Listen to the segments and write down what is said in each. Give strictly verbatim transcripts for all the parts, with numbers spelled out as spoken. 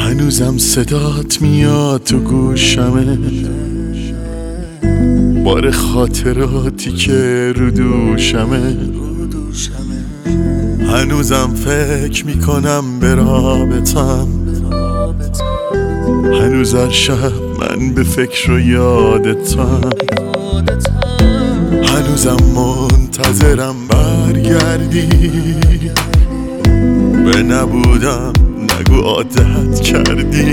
هنوزم صدات میاد تو گوشمه، بار خاطراتی که رو دوشمه. هنوزم فکر میکنم به رابطم، هنوز هر شب من به فکر و یادتم. هنوزم منتظرم برگردی، به نبودم نگو عادت کردی.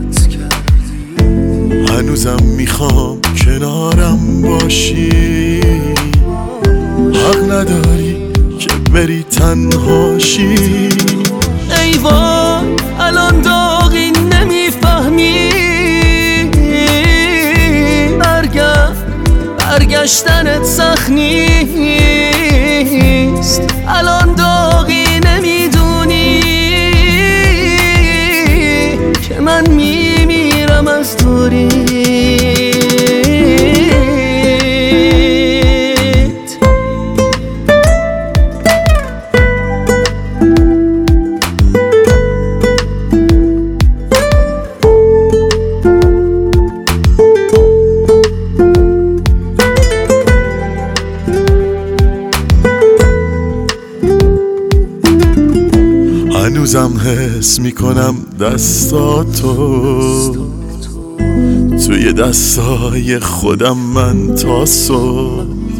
هنوزم میخوام کنارم باشی، حق نداری که بری تنهاشی. ای وای الان داغی نمیفهمی، برگرد برگشتنت سخت نیست. الان داغی نمیدونی که من میمیرم از دوری. هنوزم حس میکنم دستاتو توی دستای خودم من تا صبح.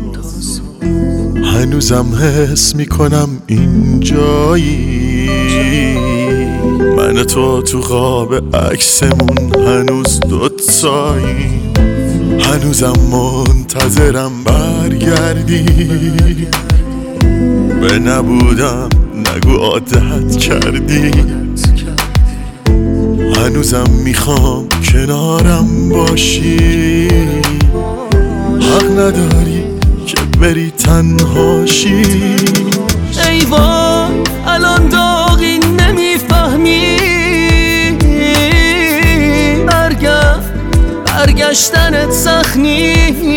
هنوزم حس میکنم اینجایی، من تو تو قاب عکسمون هنوز دوتایی. هنوزم منتظرم برگردی، به نبودم نگو عادت کردی. هنوزم میخوام کنارم باشی، حق نداری که بری تنهاشی. ای وای الان داغی نمیفهمی، برگرد برگشتنت سخت نیست.